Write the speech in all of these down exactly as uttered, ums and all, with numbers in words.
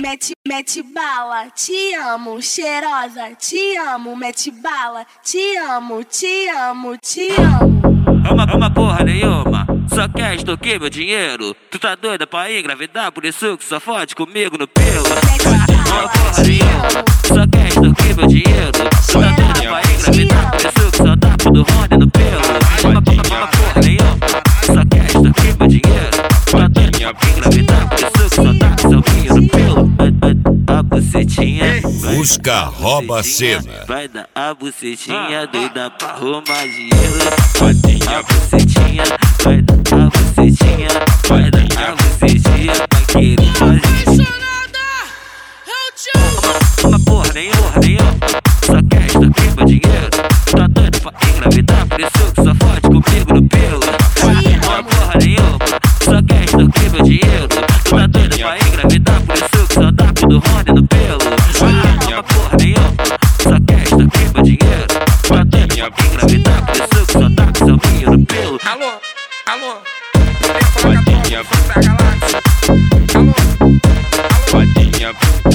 mete, mete bala, te amo, cheirosa, te amo, mete bala, te amo, te amo, te amo. Ama, ama porra nenhuma, só quer extorquir meu dinheiro. Tu tá doida pra engravidar, por isso que só fode comigo no pelo. Ama porra nenhuma, só quer extorquir meu dinheiro. Tu tá doida pra engravidar, por isso que só dá pro Rony no pelo. Ama, ama porra nenhuma, só quer extorquir meu dinheiro. Tu tá doida pra engravidar, por isso que só dá pro seu filho no pelo. A bucetinha Fusca rouba a cena. Vai dar a bucetinha doida pra arrumar dinheiro. A bucetinha, vai dar a bucetinha, vai dar a bucetinha pra querer fazer. Uma porra nenhuma, nenhuma, só quer extorquir meu dinheiro. Tá doido pra engravidar, por isso que só fode comigo no pelo. Uma porra nenhuma, só quer extorquir meu dinheiro. Tá doido pra engravidar, por isso que só dá pro Rony no pelo. Uma porra nenhuma, só quer extorquir meu dinheiro. Tá doido pra engravidar, por isso que só dá pro seu filho no pelo. Alô, alô, Fadinha, da galáxia. Alô, Fadinha,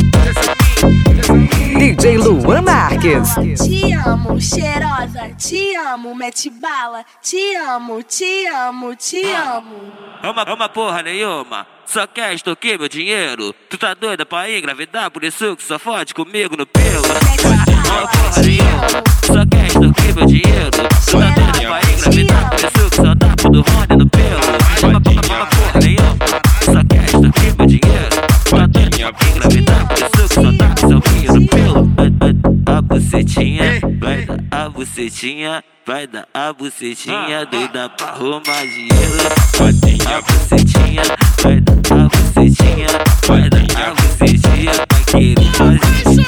D J Luan Marques. Te amo, cheirosa, te amo, mete bala, te amo, te amo, te amo. Ama, ama porra nenhuma, só quer extorquir meu dinheiro. Tu tá doida pra engravidar, por isso que só fode comigo no pelo. Ama porra nenhuma, só quer extorquir meu dinheiro. Tu tá doida pra engravidar, por isso que só dá pro Rony no pelo. Ama, ama porra nenhuma, só quer extorquir meu dinheiro. Tu tá doida pra engravidar, por isso que só dá pro seu filho no pelo. A bucetinha, vai dar a bucetinha, vai dar a bucetinha doida pra arrumar dinheiro. A bucetinha, vai dar a bucetinha, vai dar a bucetinha pra querer fazer.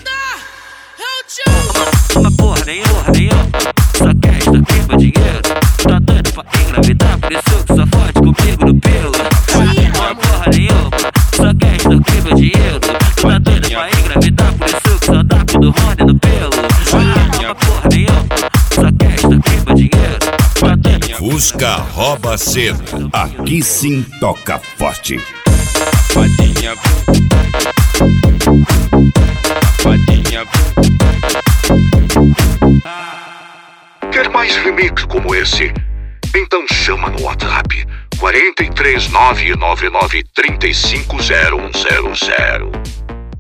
Uma porra nenhuma, nenhuma, só quer extorquir meu dinheiro. Tá doido pra engravidar, por isso que só fode comigo no pelo. Uma porra nenhuma, só quer extorquir meu dinheiro. Tá doido pra engravidar, por isso que só dá pro Rony no pelo. Uma porra nenhuma, só quer extorquir meu dinheiro. Tá doido. Fusca rouba a cena. Aqui sim toca forte. Fadinha, Fadinha. Quer mais remix como esse? Então chama no WhatsApp quarenta e três nove nove nove, três cinco zero um zero zero.